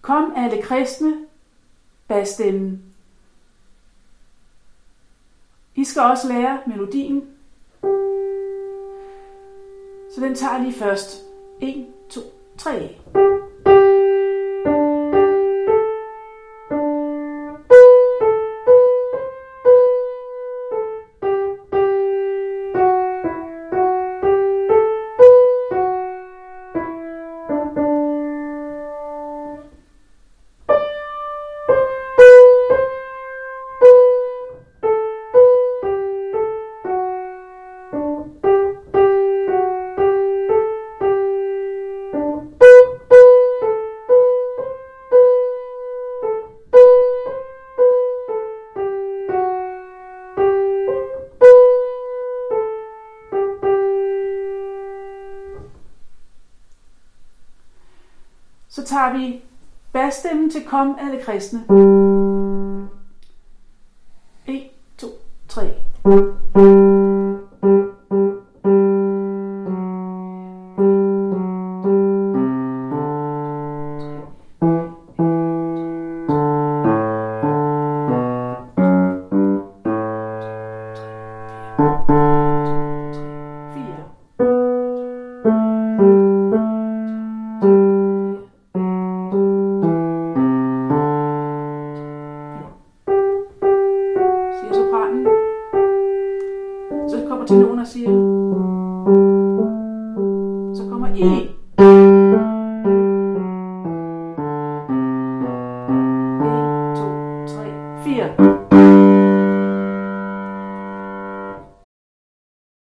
Kom alle kristne, basstemmen. I skal også lære melodien. Så den tager jeg lige først. 1, 2, 3. Så tager vi basstemmen til Kom alle kristne. 1, 2, 3. Så kommer tenoren og siger, så kommer 1,